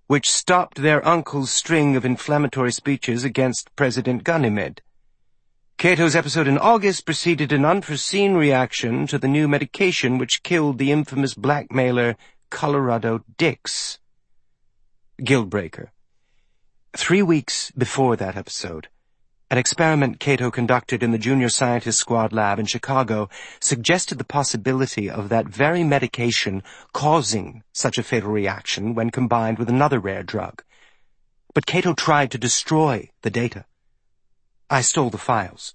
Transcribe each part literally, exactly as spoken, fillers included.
which stopped their uncle's string of inflammatory speeches against President Ganymede. Cato's episode in August preceded an unforeseen reaction to the new medication which killed the infamous blackmailer Colorado Dix. Guildbreaker. Three weeks before that episode, an experiment Cato conducted in the Junior Scientist Squad lab in Chicago suggested the possibility of that very medication causing such a fatal reaction when combined with another rare drug. But Cato tried to destroy the data. I stole the files.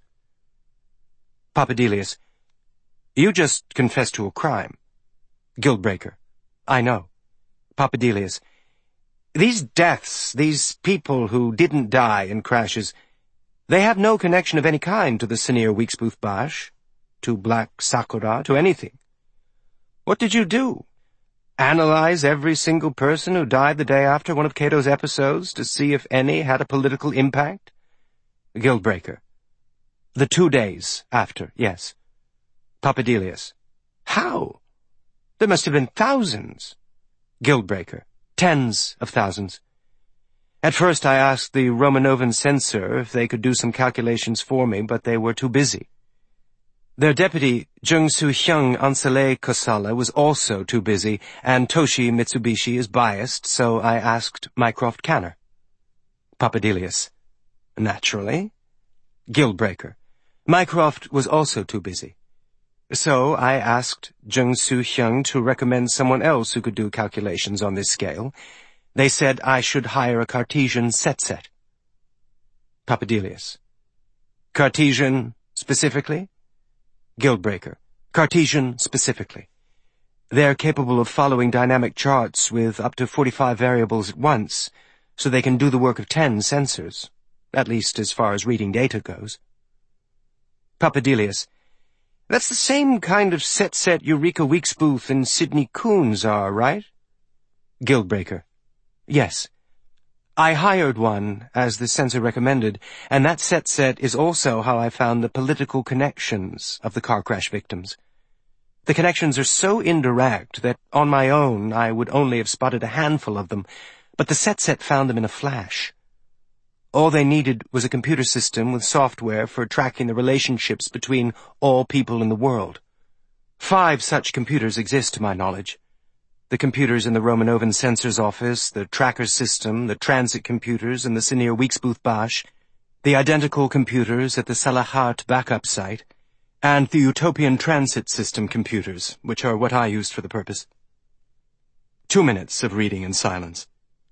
Papadelius. You just confessed to a crime. Guildbreaker. I know. Papadelius. These deaths, these people who didn't die in crashes, they have no connection of any kind to the Sinir Weeksbooth Bash, to Black Sakura, to anything. What did you do? Analyze every single person who died the day after one of Cato's episodes to see if any had a political impact? Guildbreaker. The two days after, yes. Papadelius. How? There must have been thousands. Guildbreaker. Tens of thousands. At first I asked the Romanovan censor if they could do some calculations for me, but they were too busy. Their deputy, Jung-Soo Hyung Ansale Kosala, was also too busy, and Toshi Mitsubishi is biased, so I asked Mycroft Canner. Papadelius. Naturally. Guildbreaker. Mycroft was also too busy. So I asked Jung-Soo Hyung to recommend someone else who could do calculations on this scale. They said I should hire a Cartesian set-set. Papadelius. Cartesian specifically? Guildbreaker. Cartesian specifically. They're capable of following dynamic charts with up to forty-five variables at once, so they can do the work of ten sensors, at least as far as reading data goes. Papadelius. That's the same kind of set-set Eureka Weeksbooth and Sidney Coons are, right? Guildbreaker. Yes. I hired one, as the censor recommended, and that set-set is also how I found the political connections of the car crash victims. The connections are so indirect that, on my own, I would only have spotted a handful of them, but the set-set found them in a flash. All they needed was a computer system with software for tracking the relationships between all people in the world. Five such computers exist to my knowledge. The computers in the Romanovan censor's office, the tracker system, the transit computers in the Sinir Weeksbooth Bash, the identical computers at the Salahart backup site, and the Utopian transit system computers, which are what I used for the purpose. Two minutes of reading in silence.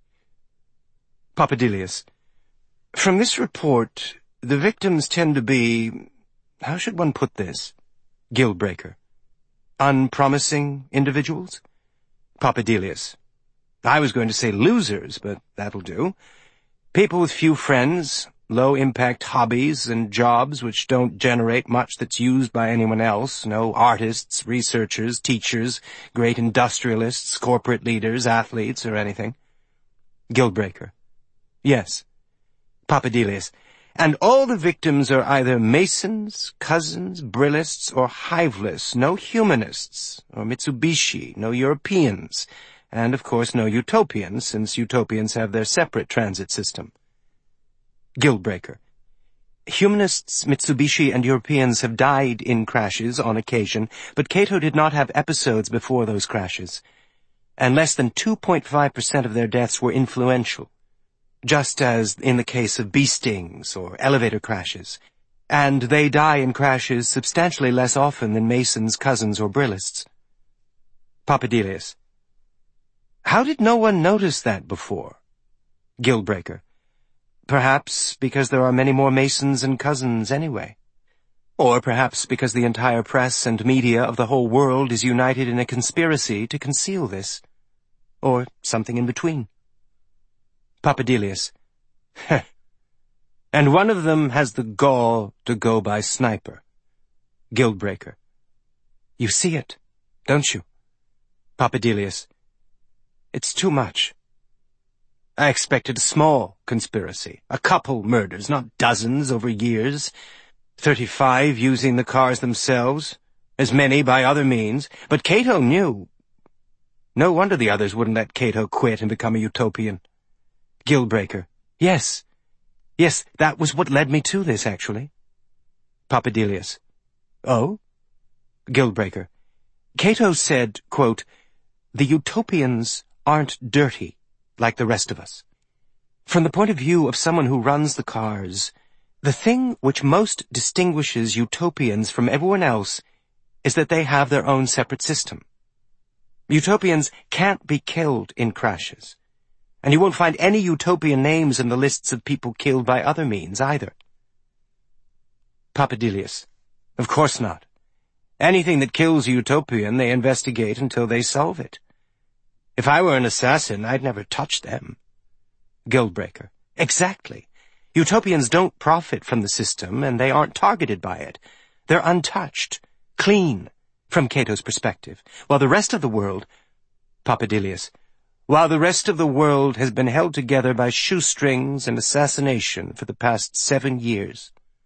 Papadelius. From this report, the victims tend to be, how should one put this? Guildbreaker. Unpromising individuals? Papadelius. I was going to say losers, but that'll do. People with few friends, low-impact hobbies, and jobs which don't generate much that's used by anyone else. No artists, researchers, teachers, great industrialists, corporate leaders, athletes, or anything. Guildbreaker. Yes. Papadelius. And all the victims are either Masons, cousins, Brillists, or Hiveless, no Humanists, or Mitsubishi, no Europeans, and of course no Utopians, since Utopians have their separate transit system. Guildbreaker. Humanists, Mitsubishi, and Europeans have died in crashes on occasion, but Cato did not have episodes before those crashes, and less than two point five percent of their deaths were influential, just as in the case of bee stings or elevator crashes, and they die in crashes substantially less often than Masons, cousins, or Brillists. Papadelius. How did no one notice that before? Guildbreaker. Perhaps because there are many more Masons and cousins anyway. Or perhaps because the entire press and media of the whole world is united in a conspiracy to conceal this. Or something in between. Papadelius. Heh. And one of them has the gall to go by sniper. Guildbreaker. You see it, don't you? Papadelius. It's too much. I expected a small conspiracy, a couple murders, not dozens over years. Thirty-five using the cars themselves, as many by other means, but Cato knew. No wonder the others wouldn't let Cato quit and become a utopian. Gilbreaker. Yes. Yes, that was what led me to this, actually. Papadilius. Oh? Gilbreaker. Cato said, quote, "The utopians aren't dirty, like the rest of us. From the point of view of someone who runs the cars, the thing which most distinguishes utopians from everyone else is that they have their own separate system. Utopians can't be killed in crashes, and you won't find any utopian names in the lists of people killed by other means, either." Papadilius. Of course not. Anything that kills a utopian, they investigate until they solve it. If I were an assassin, I'd never touch them. Gilbreaker. Exactly. Utopians don't profit from the system, and they aren't targeted by it. They're untouched, clean, from Cato's perspective, while the rest of the world... Papadilius. While the rest of the world has been held together by shoestrings and assassination for the past seven years.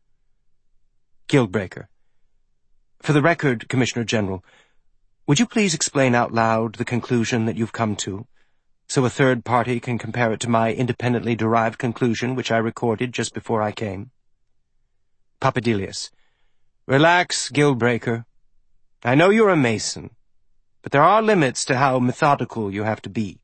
Gilbreaker. For the record, Commissioner General, would you please explain out loud the conclusion that you've come to, so a third party can compare it to my independently derived conclusion which I recorded just before I came? Papadilius. Relax, Gilbreaker. I know you're a Mason, but there are limits to how methodical you have to be.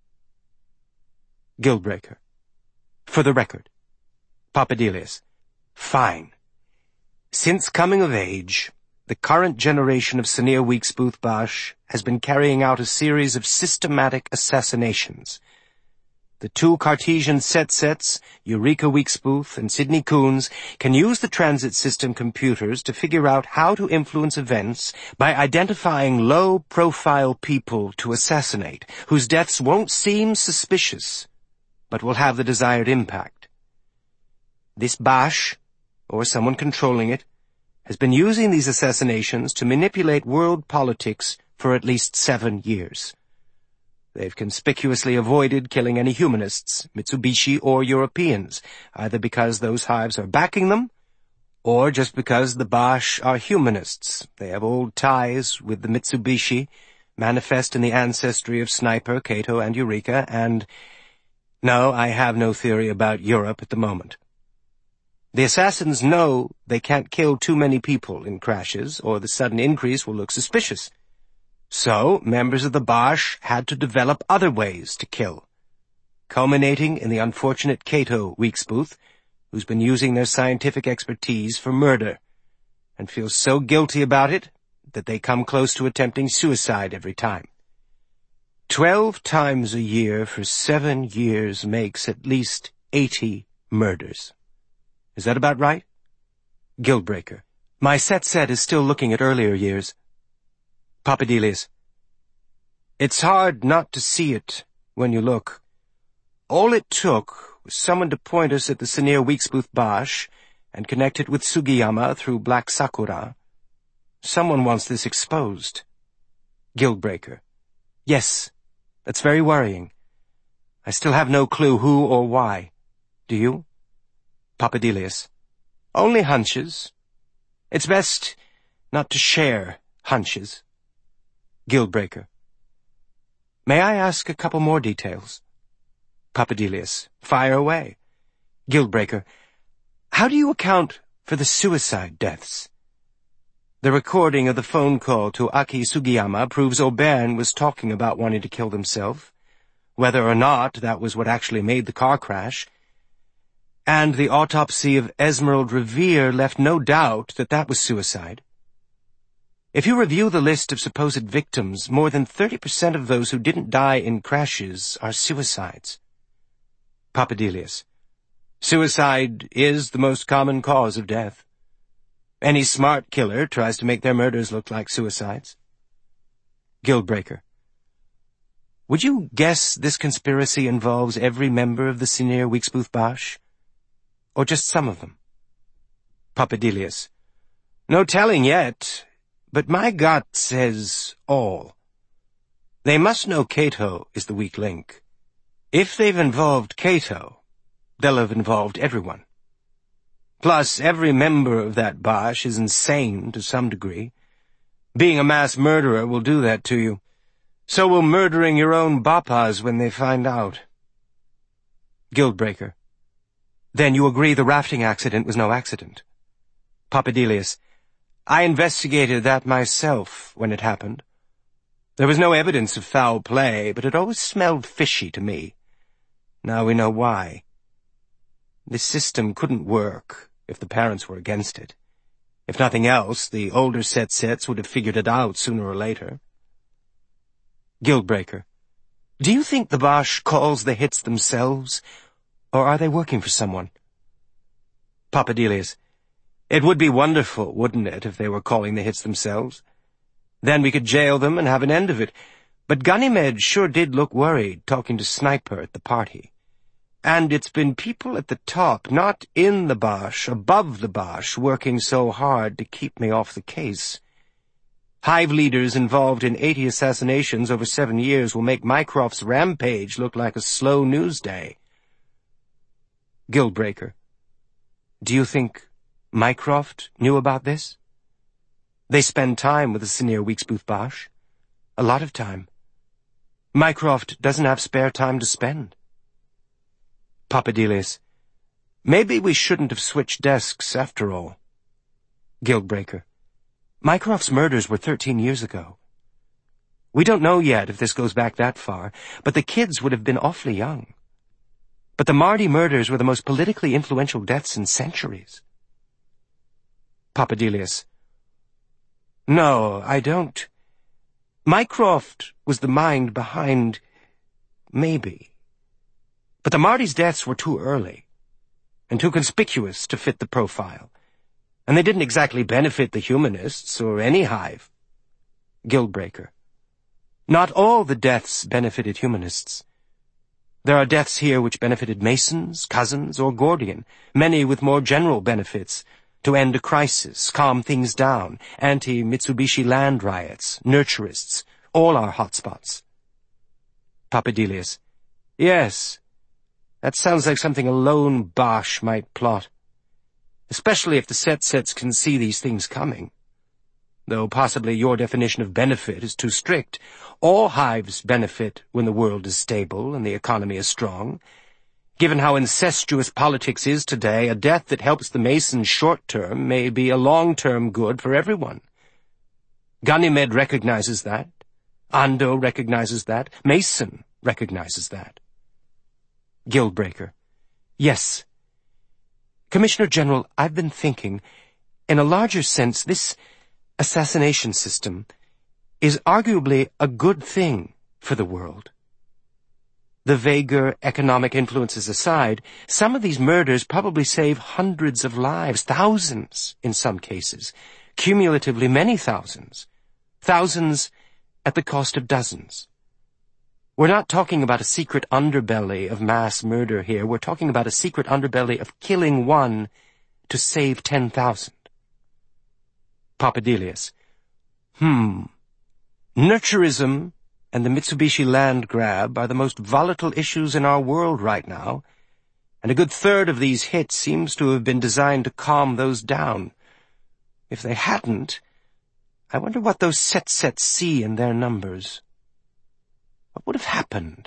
Gilbreaker. For the record. Papadilius. Fine. Since coming of age, the current generation of Sinir Weeksbooth Bosch has been carrying out a series of systematic assassinations. The two Cartesian set-sets, Eureka Weeksbooth and Sidney Coons, can use the transit system computers to figure out how to influence events by identifying low-profile people to assassinate, whose deaths won't seem suspicious, but will have the desired impact. This Bosch, or someone controlling it, has been using these assassinations to manipulate world politics for at least seven years. They've conspicuously avoided killing any humanists, Mitsubishi or Europeans, either because those hives are backing them, or just because the Bosch are humanists. They have old ties with the Mitsubishi, manifest in the ancestry of Sniper, Cato, and Eureka, and... No, I have no theory about Europe at the moment. The assassins know they can't kill too many people in crashes, or the sudden increase will look suspicious. So, members of the Bosch had to develop other ways to kill, culminating in the unfortunate Cato Weeksbooth, who's been using their scientific expertise for murder, and feels so guilty about it that they come close to attempting suicide every time. Twelve times a year for seven years makes at least eighty murders. Is that about right? Gilbreaker. My set-set is still looking at earlier years. Papadilius. It's hard not to see it when you look. All it took was someone to point us at the Sinir Weeksbooth Bosch and connect it with Sugiyama through Black Sakura. Someone wants this exposed. Gilbreaker. Yes, that's very worrying. I still have no clue who or why. Do you? Papadilius. Only hunches. It's best not to share hunches. Gilbreaker. May I ask a couple more details? Papadilius. Fire away. Gilbreaker. How do you account for the suicide deaths? The recording of the phone call to Aki Sugiyama proves Auberne was talking about wanting to kill himself, whether or not that was what actually made the car crash. And the autopsy of Esmeralda Revere left no doubt that that was suicide. If you review the list of supposed victims, more than thirty percent of those who didn't die in crashes are suicides. Papadilius. Suicide is the most common cause of death. Any smart killer tries to make their murders look like suicides. Gilbreaker. Would you guess this conspiracy involves every member of the Sinir Weeksbooth Bosch? Or just some of them? Papadilius. No telling yet, but my gut says all. They must know Cato is the weak link. If they've involved Cato, they'll have involved everyone. Plus, every member of that Bosch is insane to some degree. Being a mass murderer will do that to you. So will murdering your own Bapas when they find out. Guildbreaker. Then you agree the rafting accident was no accident? Papadelius. I investigated that myself when it happened. There was no evidence of foul play, but it always smelled fishy to me. Now we know why. This system couldn't work if the parents were against it. If nothing else, the older Set-Sets would have figured it out sooner or later. Guildbreaker. Do you think the Bosch calls the hits themselves, or are they working for someone? Papadelius. It would be wonderful, wouldn't it, if they were calling the hits themselves? Then we could jail them and have an end of it. But Ganymed sure did look worried talking to Sniper at the party. And it's been people at the top, not in the Bosch, above the Bosch, working so hard to keep me off the case. Hive leaders involved in eighty assassinations over seven years will make Mycroft's rampage look like a slow news day. Guildbreaker. Do you think Mycroft knew about this? They spend time with the Senior Weeksbooth Bosch. A lot of time. Mycroft doesn't have spare time to spend. Papadelius. Maybe we shouldn't have switched desks after all. Guildbreaker. Mycroft's murders were thirteen years ago. We don't know yet if this goes back that far, but the kids would have been awfully young. But the Marty murders were the most politically influential deaths in centuries. Papadelius. No, I don't. Mycroft was the mind behind... maybe. But the Marty's deaths were too early, and too conspicuous to fit the profile, and they didn't exactly benefit the humanists or any hive. Guildbreaker. Not all the deaths benefited humanists. There are deaths here which benefited Masons, Cousins, or Gordian, many with more general benefits, to end a crisis, calm things down, anti-Mitsubishi land riots, nurturists, all our hotspots. Papadelius. Yes. That sounds like something a lone Bosch might plot, especially if the Set-Sets can see these things coming. Though possibly your definition of benefit is too strict. All hives benefit when the world is stable and the economy is strong. Given how incestuous politics is today, a death that helps the Masons short-term may be a long-term good for everyone. Ganymed recognizes that. Ando recognizes that. Mason recognizes that. Guildbreaker. Yes. Commissioner General, I've been thinking, in a larger sense, this assassination system is arguably a good thing for the world. The vaguer economic influences aside, some of these murders probably save hundreds of lives, thousands in some cases, cumulatively many thousands, thousands at the cost of dozens. We're not talking about a secret underbelly of mass murder here. We're talking about a secret underbelly of killing one to save ten thousand. Papadelius. Hmm. Nurturism and the Mitsubishi land grab are the most volatile issues in our world right now, and a good third of these hits seems to have been designed to calm those down. If they hadn't, I wonder what those Set-Sets see in their numbers. What would have happened?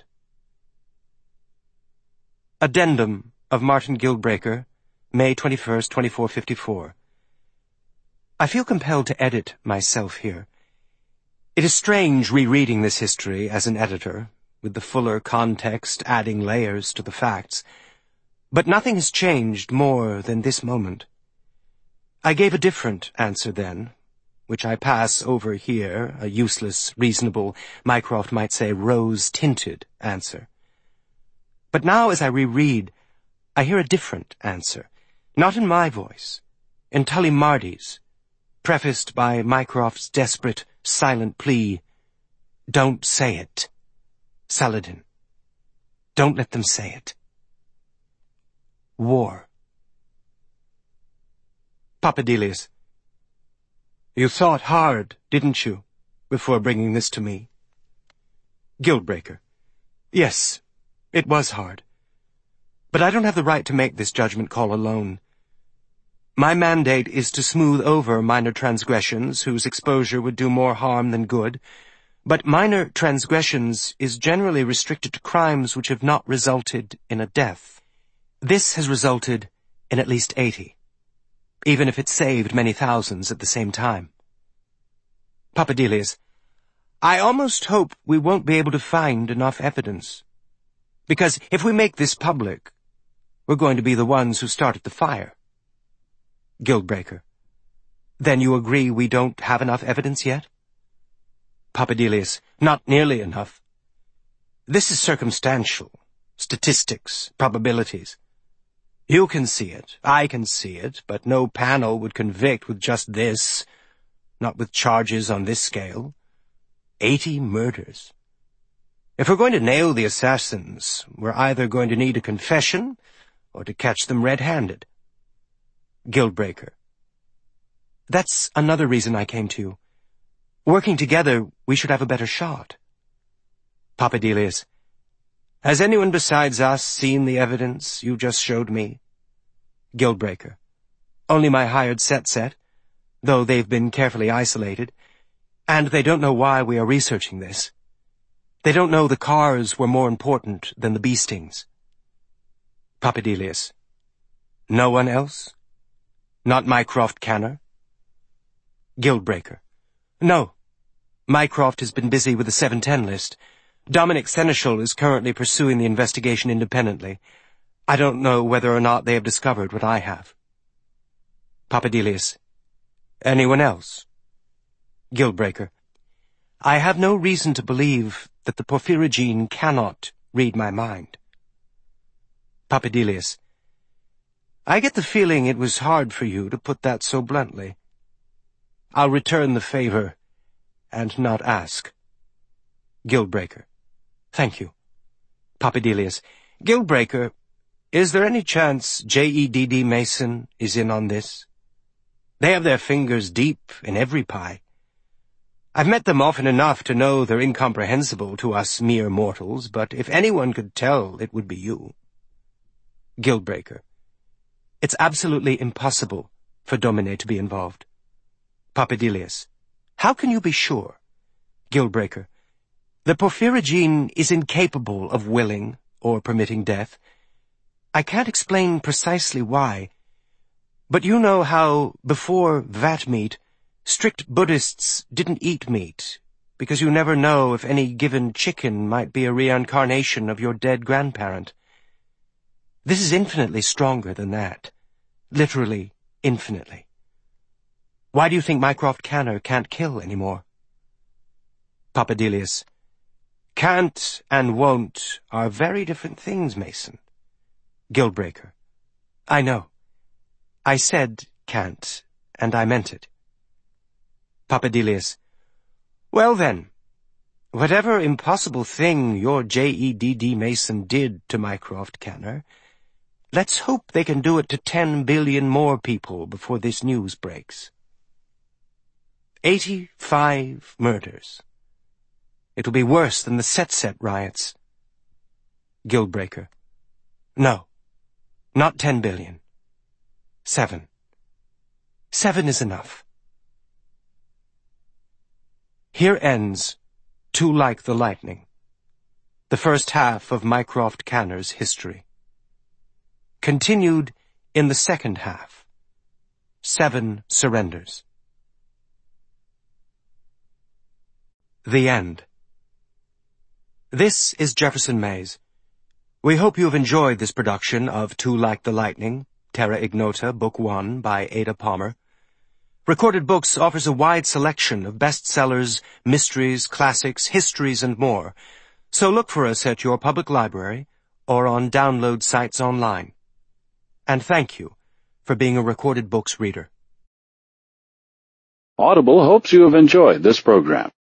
Addendum of Martin Guildbreaker, May twenty-first, twenty-four fifty-four. I feel compelled to edit myself here. It is strange rereading this history as an editor, with the fuller context adding layers to the facts, but nothing has changed more than this moment. I gave a different answer then, which I pass over here, a useless, reasonable, Mycroft might say rose-tinted answer. But now as I reread, I hear a different answer, not in my voice, in Tully Mardy's, prefaced by Mycroft's desperate, silent plea, "Don't say it, Saladin. Don't let them say it." War. Papadelius. You thought hard, didn't you, before bringing this to me? Guildbreaker. Yes, it was hard. But I don't have the right to make this judgment call alone. My mandate is to smooth over minor transgressions whose exposure would do more harm than good, But minor transgressions is generally restricted to crimes which have not resulted in a death. This has resulted in at least eighty, even if it saved many thousands at the same time. Papadelius, I almost hope we won't be able to find enough evidence. Because if we make this public, we're going to be the ones who started the fire. Guildbreaker, then you agree we don't have enough evidence yet? Papadelius, not nearly enough. This is circumstantial, statistics, probabilities. You can see it, I can see it, but no panel would convict with just this, not with charges on this scale. Eighty murders. If we're going to nail the assassins, we're either going to need a confession or to catch them red-handed. Guildbreaker, that's another reason I came to you. Working together, we should have a better shot. Papadelius, has anyone besides us seen the evidence you just showed me? Guildbreaker, only my hired set set, though they've been carefully isolated, and they don't know why we are researching this. They don't know the cars were more important than the bee stings. Papadelius, no one else? Not Mycroft Canner? Guildbreaker, no. Mycroft has been busy with the seven ten list. Dominic Seneschal is currently pursuing the investigation independently. I don't know whether or not they have discovered what I have. Papadelius, anyone else? Guildbreaker, I have no reason to believe that the Porphyrogene cannot read my mind. Papadelius, I get the feeling it was hard for you to put that so bluntly. I'll return the favor and not ask. Guildbreaker, thank you. Papadelius, Guildbreaker, is there any chance J E D D Mason is in on this? They have their fingers deep in every pie. I've met them often enough to know they're incomprehensible to us mere mortals, but if anyone could tell, it would be you. Guildbreaker, it's absolutely impossible for Domine to be involved. Papadelius, how can you be sure? Guildbreaker, the Porphyrogene is incapable of willing or permitting death. I can't explain precisely why, but you know how, before vat meat, strict Buddhists didn't eat meat, because you never know if any given chicken might be a reincarnation of your dead grandparent. This is infinitely stronger than that. Literally, infinitely. Why do you think Mycroft Canner can't kill anymore? Papadelius, can't and won't are very different things, Mason. Guildbreaker, I know. I said can't, and I meant it. Papadelius, well then, whatever impossible thing your J E D D Mason did to Mycroft Canner, let's hope they can do it to ten billion more people before this news breaks. Eighty-five murders. It'll be worse than the Set-Set riots. Guildbreaker, no, not ten billion. Seven. Seven is enough. Here ends Too Like the Lightning, the first half of Mycroft Canner's history. Continued in the second half, Seven Surrenders. The End. This is Jefferson Mays. We hope you have enjoyed this production of Too Like the Lightning, Terra Ignota, Book One by Ada Palmer. Recorded Books offers a wide selection of bestsellers, mysteries, classics, histories, and more. So look for us at your public library or on download sites online. And thank you for being a Recorded Books reader. Audible hopes you have enjoyed this program.